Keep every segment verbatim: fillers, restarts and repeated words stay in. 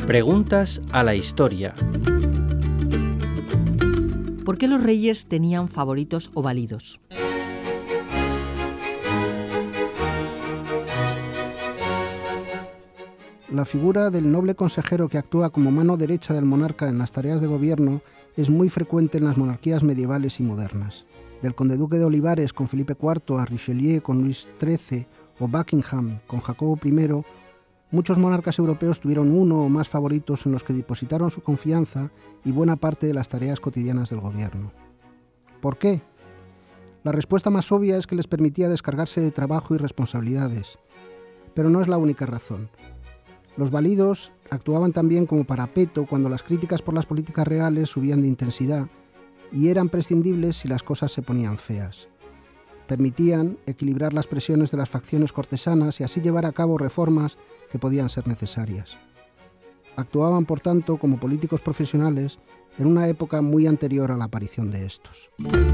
Preguntas a la historia. ¿Por qué los reyes tenían favoritos o validos? La figura del noble consejero que actúa como mano derecha del monarca en las tareas de gobierno es muy frecuente en las monarquías medievales y modernas. Del conde-duque de Olivares con Felipe cuarto a Richelieu con Luis trece o Buckingham con Jacobo primero, muchos monarcas europeos tuvieron uno o más favoritos en los que depositaron su confianza y buena parte de las tareas cotidianas del gobierno. ¿Por qué? La respuesta más obvia es que les permitía descargarse de trabajo y responsabilidades, pero no es la única razón. Los validos actuaban también como parapeto cuando las críticas por las políticas reales subían de intensidad y eran prescindibles si las cosas se ponían feas. Permitían equilibrar las presiones de las facciones cortesanas y así llevar a cabo reformas que podían ser necesarias. Actuaban, por tanto, como políticos profesionales en una época muy anterior a la aparición de estos.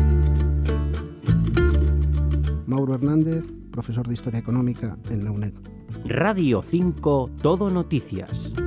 Mauro Hernández, profesor de Historia Económica en la UNED. Radio cinco Todo Noticias.